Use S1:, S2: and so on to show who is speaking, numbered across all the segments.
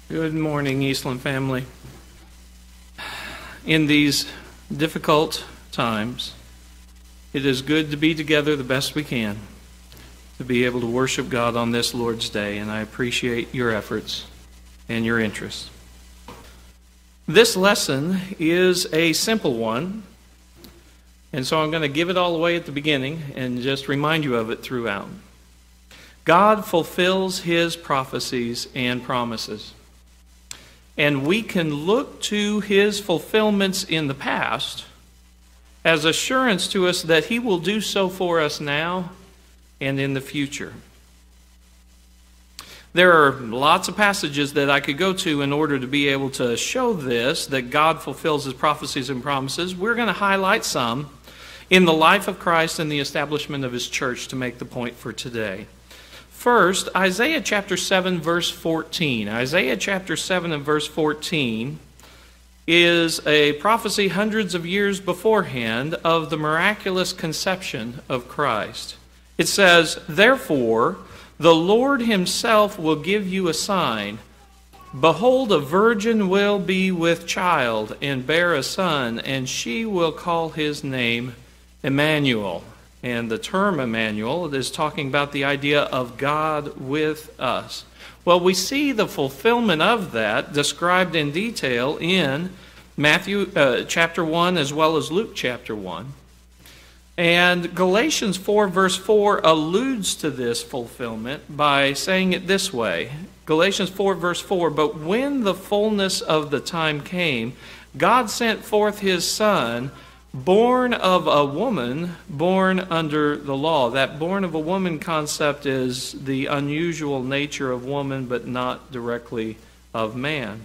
S1: Good morning, Eastland family. In these difficult times, it is good to be together the best we can, to be able to worship God on this Lord's Day, and I appreciate your efforts and your interest. This lesson is a simple one, and so I'm going to give it all away at the beginning and just remind you of it throughout. God fulfills His prophecies and promises. And we can look to His fulfillments in the past as assurance to us that He will do so for us now and in the future. There are lots of passages that I could go to in order to be able to show this, that God fulfills His prophecies and promises. We're going to highlight some in the life of Christ and the establishment of His church to make the point for today. First, Isaiah chapter 7, verse 14. Isaiah chapter 7 and verse 14 is a prophecy hundreds of years beforehand of the miraculous conception of Christ. It says, "Therefore, the Lord Himself will give you a sign. Behold, a virgin will be with child and bear a son, and she will call his name Emmanuel." And the term Emmanuel is talking about the idea of God with us. Well, we see the fulfillment of that described in detail in Matthew chapter 1 as well as Luke chapter 1. And Galatians 4 verse 4 alludes to this fulfillment by saying it this way. Galatians 4 verse 4, "But when the fullness of the time came, God sent forth His Son, born of a woman, born under the law." That born of a woman concept is the unusual nature of woman, but not directly of man.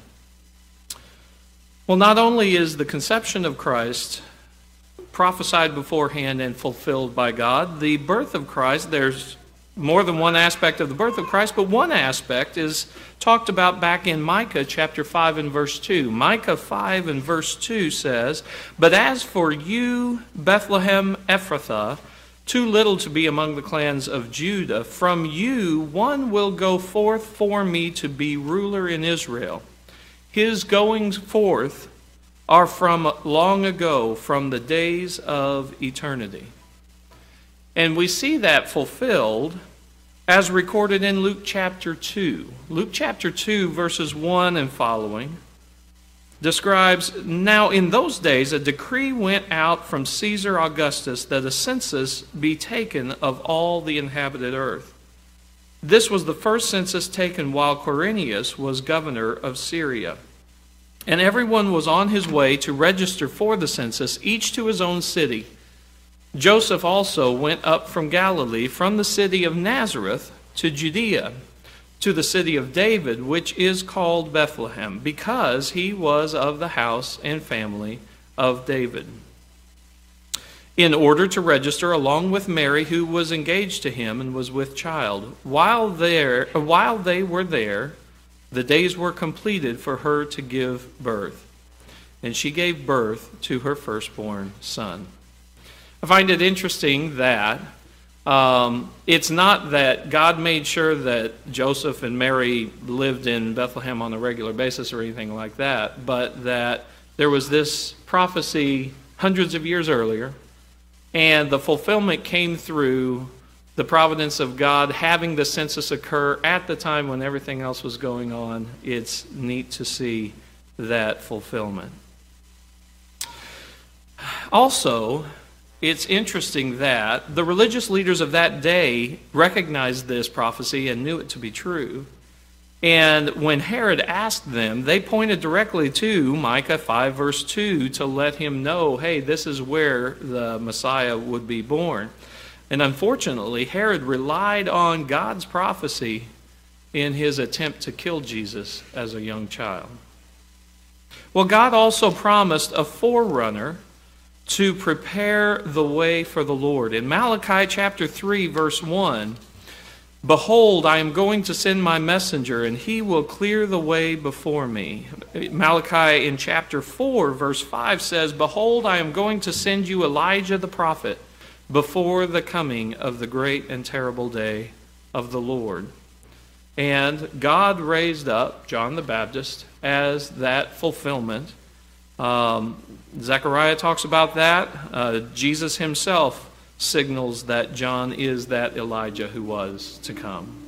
S1: Well, not only is the conception of Christ prophesied beforehand and fulfilled by God, the birth of Christ, there's more than one aspect of the birth of Christ, but one aspect is talked about back in Micah chapter 5 and verse 2. Micah 5 and verse 2 says, "But as for you, Bethlehem Ephrathah, too little to be among the clans of Judah, from you one will go forth for me to be ruler in Israel. His goings forth are from long ago, from the days of eternity." And we see that fulfilled as recorded in Luke chapter 2. Luke chapter 2, verses 1 and following, describes, "Now in those days a decree went out from Caesar Augustus that a census be taken of all the inhabited earth. This was the first census taken while Quirinius was governor of Syria. And everyone was on his way to register for the census, each to his own city. Joseph also went up from Galilee, from the city of Nazareth to Judea, to the city of David, which is called Bethlehem, because he was of the house and family of David, in order to register along with Mary, who was engaged to him and was with child. While they were there, the days were completed for her to give birth, and she gave birth to her firstborn son." I find it interesting that it's not that God made sure that Joseph and Mary lived in Bethlehem on a regular basis or anything like that, but that there was this prophecy hundreds of years earlier, and the fulfillment came through the providence of God having the census occur at the time when everything else was going on. It's neat to see that fulfillment. Also, it's interesting that the religious leaders of that day recognized this prophecy and knew it to be true. And when Herod asked them, they pointed directly to Micah 5 verse 2 to let him know, hey, this is where the Messiah would be born. And unfortunately, Herod relied on God's prophecy in his attempt to kill Jesus as a young child. Well, God also promised a forerunner to prepare the way for the Lord. In Malachi chapter 3, verse 1, "Behold, I am going to send my messenger, and he will clear the way before me." Malachi in chapter 4, verse 5 says, "Behold, I am going to send you Elijah the prophet before the coming of the great and terrible day of the Lord." And God raised up John the Baptist as that fulfillment. Zechariah talks about that. Jesus himself signals that John is that Elijah who was to come.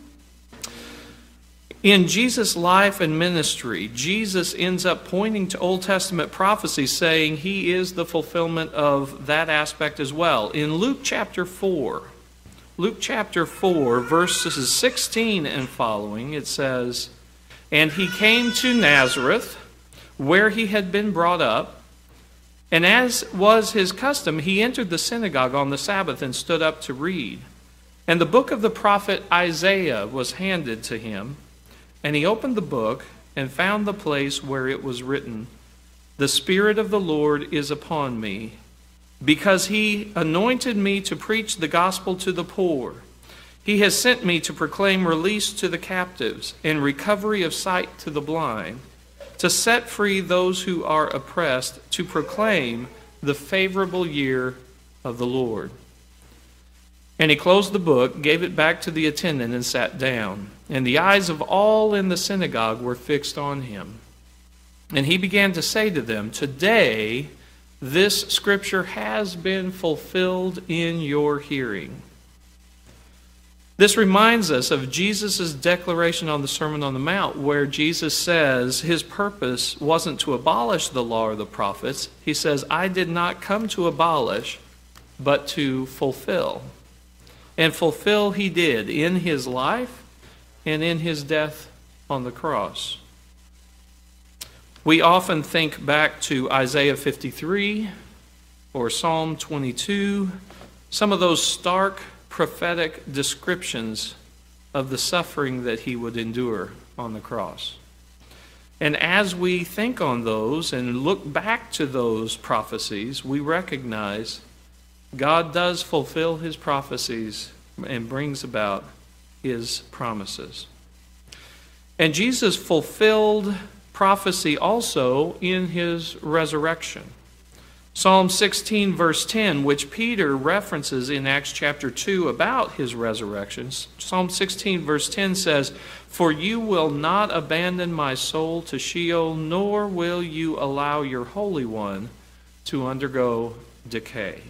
S1: In Jesus' life and ministry, Jesus ends up pointing to Old Testament prophecy, saying he is the fulfillment of that aspect as well. In Luke chapter 4, verses 16 and following, it says, "And he came to Nazareth, where he had been brought up, and as was his custom, he entered the synagogue on the Sabbath and stood up to read. And the book of the prophet Isaiah was handed to him. And he opened the book and found the place where it was written, 'The Spirit of the Lord is upon me, because he anointed me to preach the gospel to the poor. He has sent me to proclaim release to the captives and recovery of sight to the blind, to set free those who are oppressed, to proclaim the favorable year of the Lord.' And he closed the book, gave it back to the attendant, and sat down. And the eyes of all in the synagogue were fixed on him. And he began to say to them, 'Today this scripture has been fulfilled in your hearing.'" This reminds us of Jesus' declaration on the Sermon on the Mount, where Jesus says his purpose wasn't to abolish the law or the prophets. He says, "I did not come to abolish, but to fulfill." And fulfill he did in his life and in his death on the cross. We often think back to Isaiah 53 or Psalm 22, some of those stark prophetic descriptions of the suffering that he would endure on the cross. And as we think on those and look back to those prophecies, we recognize God does fulfill his prophecies and brings about his promises. And Jesus fulfilled prophecy also in his resurrection. Psalm 16 verse 10, which Peter references in Acts chapter 2 about his resurrection. Psalm 16 verse 10 says, "For you will not abandon my soul to Sheol, nor will you allow your Holy One to undergo decay."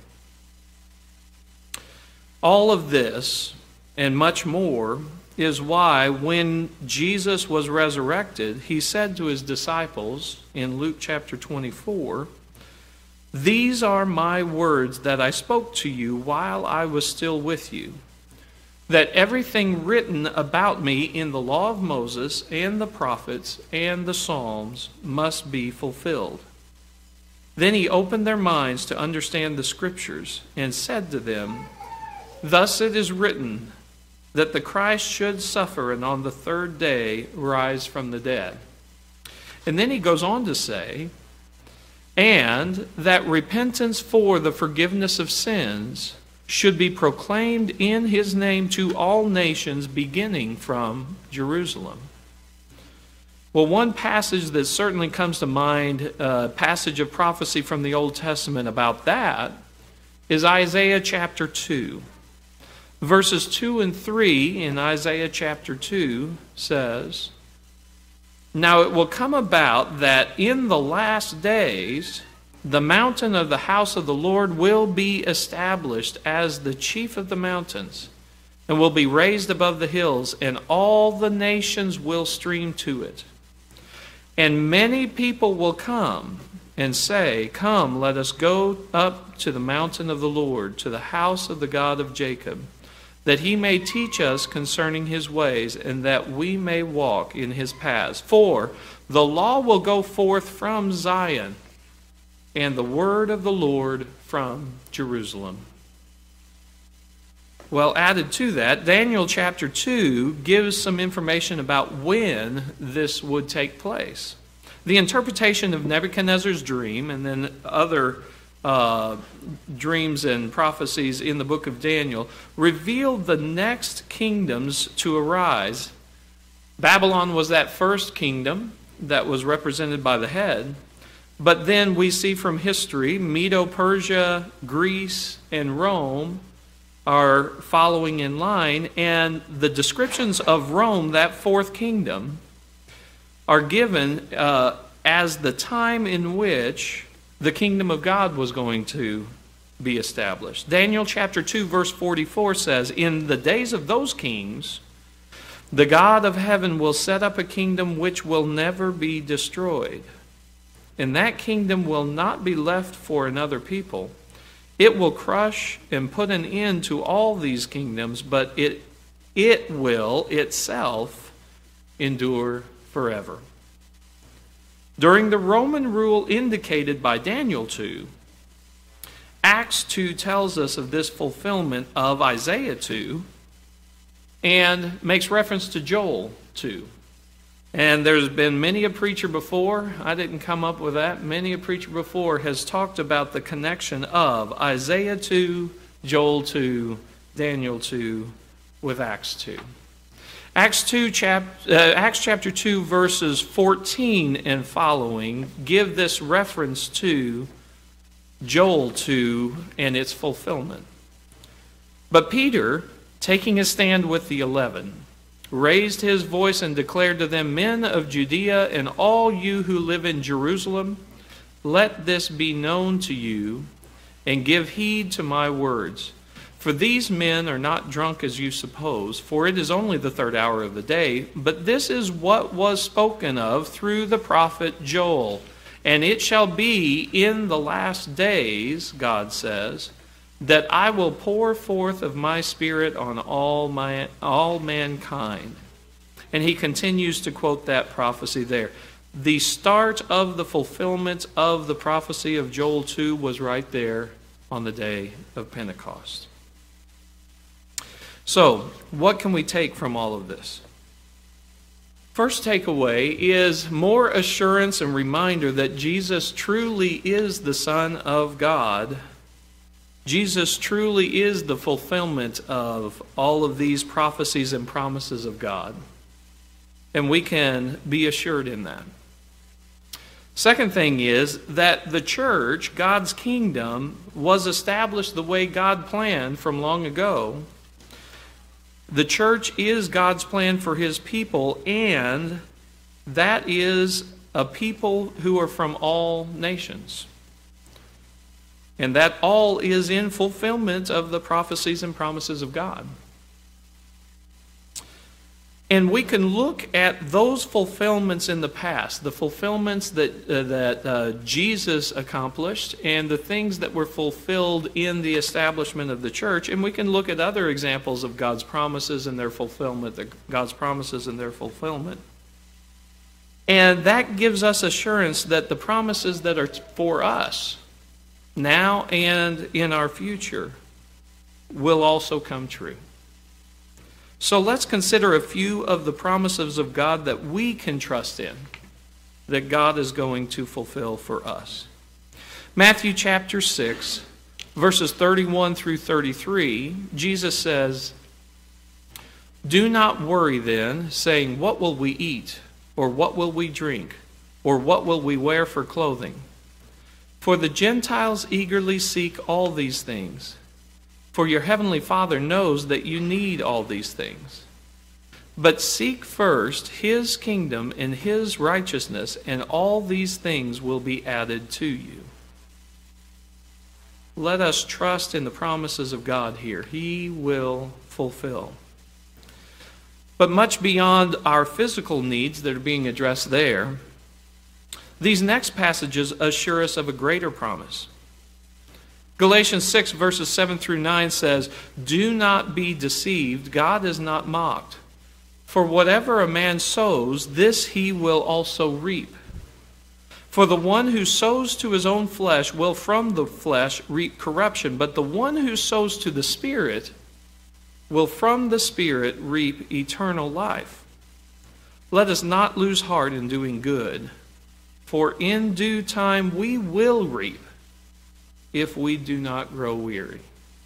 S1: All of this and much more is why when Jesus was resurrected, he said to his disciples in Luke chapter 24, "These are my words that I spoke to you while I was still with you, that everything written about me in the law of Moses and the prophets and the Psalms must be fulfilled." Then he opened their minds to understand the scriptures and said to them, "Thus it is written that the Christ should suffer and on the third day rise from the dead." And then he goes on to say, "And that repentance for the forgiveness of sins should be proclaimed in his name to all nations, beginning from Jerusalem." Well, one passage that certainly comes to mind, a passage of prophecy from the Old Testament about that, is Isaiah chapter 2. Verses 2 and 3 in Isaiah chapter 2 says, "Now it will come about that in the last days the mountain of the house of the Lord will be established as the chief of the mountains, and will be raised above the hills, and all the nations will stream to it. And many people will come and say, 'Come, let us go up to the mountain of the Lord, to the house of the God of Jacob, that he may teach us concerning his ways, and that we may walk in his paths. For the law will go forth from Zion, and the word of the Lord from Jerusalem.'" Well, added to that, Daniel chapter 2 gives some information about when this would take place. The interpretation of Nebuchadnezzar's dream, and then other dreams and prophecies in the book of Daniel, revealed the next kingdoms to arise. Babylon was that first kingdom that was represented by the head. But then we see from history, Medo-Persia, Greece, and Rome are following in line, and the descriptions of Rome, that fourth kingdom, are given as the time in which the kingdom of God was going to be established. Daniel chapter 2 verse 44 says, "In the days of those kings, the God of heaven will set up a kingdom which will never be destroyed. And that kingdom will not be left for another people. It will crush and put an end to all these kingdoms, but it will itself endure forever." During the Roman rule indicated by Daniel 2, Acts 2 tells us of this fulfillment of Isaiah 2 and makes reference to Joel 2. And there's been many a preacher before, I didn't come up with that, many a preacher before has talked about the connection of Isaiah 2, Joel 2, Daniel 2 with Acts 2. Acts chapter 2 verses 14 and following give this reference to Joel 2 and its fulfillment. But Peter, taking a stand with the 11, raised his voice and declared to them, "Men of Judea and all you who live in Jerusalem, let this be known to you, and give heed to my words. For these men are not drunk as you suppose, for it is only the third hour of the day. But this is what was spoken of through the prophet Joel. And it shall be in the last days, God says, that I will pour forth of my Spirit on all mankind." And he continues to quote that prophecy there. The start of the fulfillment of the prophecy of Joel 2 was right there on the day of Pentecost. So, what can we take from all of this? First takeaway is more assurance and reminder that Jesus truly is the Son of God. Jesus truly is the fulfillment of all of these prophecies and promises of God. And we can be assured in that. Second thing is that the church, God's kingdom, was established the way God planned from long ago. The church is God's plan for His people, and that is a people who are from all nations. And that all is in fulfillment of the prophecies and promises of God. And we can look at those fulfillments in the past, the fulfillments that Jesus accomplished and the things that were fulfilled in the establishment of the church, and we can look at other examples of God's promises and their fulfillment, God's promises and their fulfillment. And that gives us assurance that the promises that are for us now and in our future will also come true. So let's consider a few of the promises of God that we can trust in, that God is going to fulfill for us. Matthew chapter 6, verses 31 through 33, Jesus says, "Do not worry then, saying, 'What will we eat? Or what will we drink? Or what will we wear for clothing?' For the Gentiles eagerly seek all these things. For your heavenly Father knows that you need all these things. But seek first His kingdom and His righteousness, and all these things will be added to you." Let us trust in the promises of God here. He will fulfill. But much beyond our physical needs that are being addressed there, these next passages assure us of a greater promise. Galatians 6 verses 7 through 9 says, "Do not be deceived, God is not mocked. For whatever a man sows, this he will also reap. For the one who sows to his own flesh will from the flesh reap corruption, but the one who sows to the Spirit will from the Spirit reap eternal life. Let us not lose heart in doing good, for in due time we will reap, if we do not grow weary."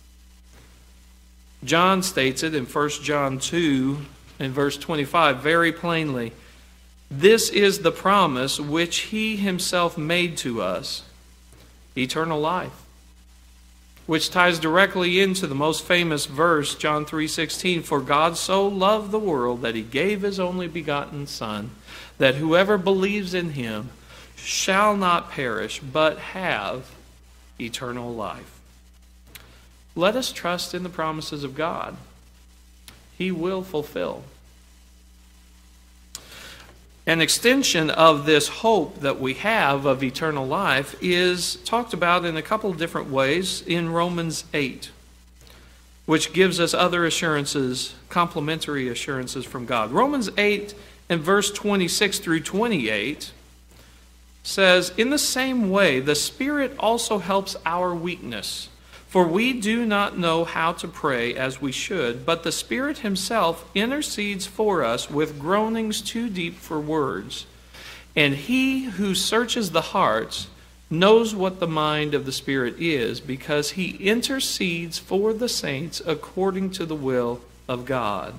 S1: John states it in 1 John 2 and verse 25 very plainly. "This is the promise which He Himself made to us, eternal life. which ties directly into the most famous verse, John 3:16, "For God so loved the world that he gave his only begotten Son, that whoever believes in him shall not perish, but have eternal life." Let us trust in the promises of God. He will fulfill. An extension of this hope that we have of eternal life is talked about in a couple of different ways in Romans 8, which gives us other assurances, complementary assurances from God. Romans 8 and verse 26 through 28 says, "In the same way, the Spirit also helps our weakness. For we do not know how to pray as we should, but the Spirit himself intercedes for us with groanings too deep for words. And he who searches the hearts knows what the mind of the Spirit is, because he intercedes for the saints according to the will of God.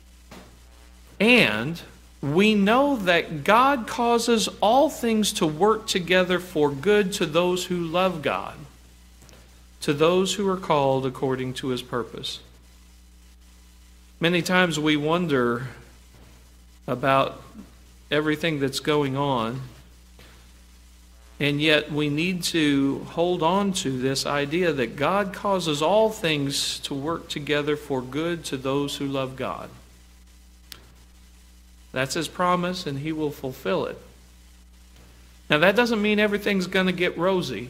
S1: And we know that God causes all things to work together for good to those who love God, to those who are called according to his purpose." Many times we wonder about everything that's going on, and yet we need to hold on to this idea that God causes all things to work together for good to those who love God. That's his promise, and he will fulfill it. Now, that doesn't mean everything's going to get rosy.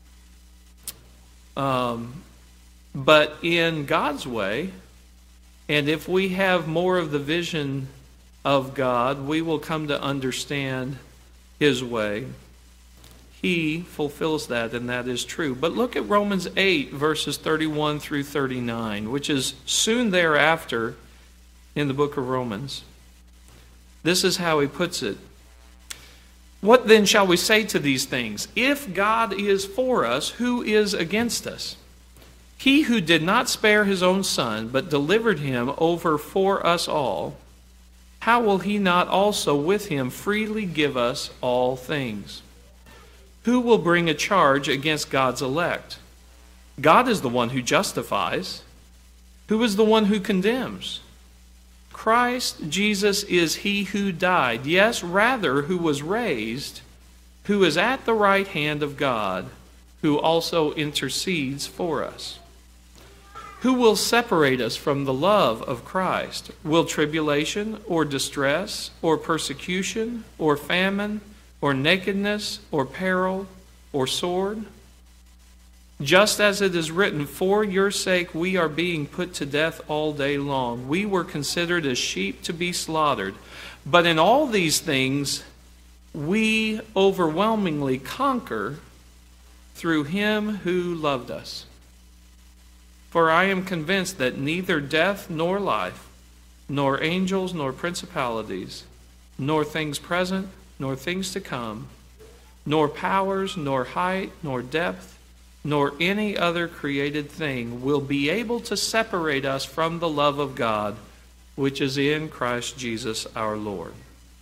S1: But in God's way, and if we have more of the vision of God, we will come to understand his way. He fulfills that, and that is true. But look at Romans 8, verses 31 through 39, which is soon thereafter in the book of Romans. This is how he puts it. "What then shall we say to these things? If God is for us, who is against us? He who did not spare his own Son, but delivered him over for us all, how will he not also with him freely give us all things? Who will bring a charge against God's elect? God is the one who justifies. Who is the one who condemns? Christ Jesus is he who died, yes, rather, who was raised, who is at the right hand of God, who also intercedes for us. Who will separate us from the love of Christ? Will tribulation, or distress, or persecution, or famine, or nakedness, or peril, or sword? Just as it is written, for your sake we are being put to death all day long. We were considered as sheep to be slaughtered. But in all these things we overwhelmingly conquer through him who loved us. For I am convinced that neither death nor life, nor angels nor principalities, nor things present, nor things to come, nor powers, nor height, nor depth, nor any other created thing will be able to separate us from the love of God, which is in Christ Jesus our Lord."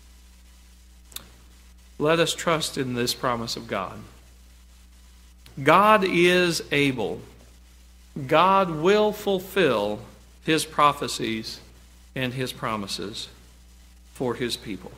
S1: Let us trust in this promise of God. God is able. God will fulfill his prophecies and his promises for his people.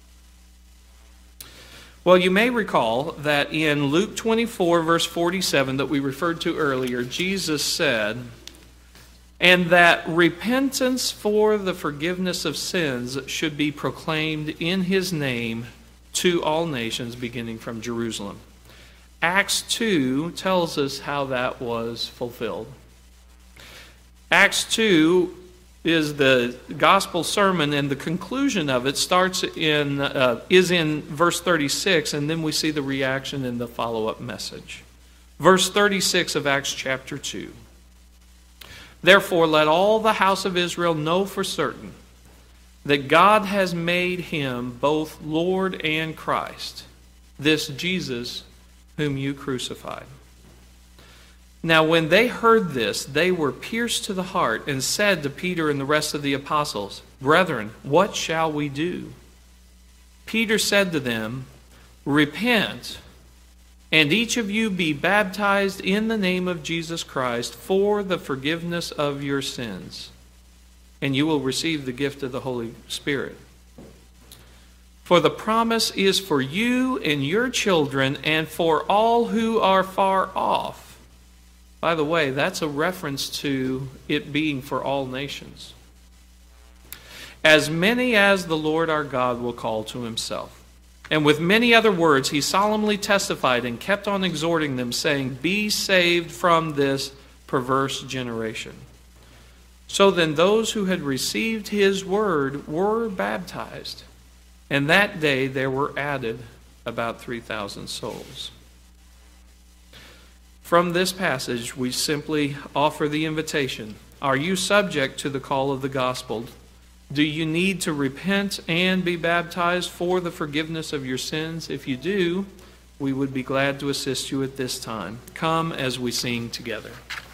S1: Well, you may recall that in Luke 24, verse 47 that we referred to earlier, Jesus said, "And that repentance for the forgiveness of sins should be proclaimed in his name to all nations, beginning from Jerusalem." Acts 2 tells us how that was fulfilled. Acts 2 is the gospel sermon, and the conclusion of it is in verse 36, and then we see the reaction in the follow-up message. Verse 36 of Acts chapter 2. "Therefore let all the house of Israel know for certain that God has made him both Lord and Christ, this Jesus whom you crucified." Now when they heard this, they were pierced to the heart and said to Peter and the rest of the apostles, "Brethren, what shall we do?" Peter said to them, "Repent and each of you be baptized in the name of Jesus Christ for the forgiveness of your sins, and you will receive the gift of the Holy Spirit. For the promise is for you and your children and for all who are far off. By the way, that's a reference to it being for all nations. As many as the Lord our God will call to himself. And with many other words he solemnly testified and kept on exhorting them, saying, Be saved from this perverse generation. So then those who had received his word were baptized, and that day there were added about 3,000 souls. From this passage, we simply offer the invitation. Are you subject to the call of the gospel? Do you need to repent and be baptized for the forgiveness of your sins? If you do, we would be glad to assist you at this time. Come as we sing together.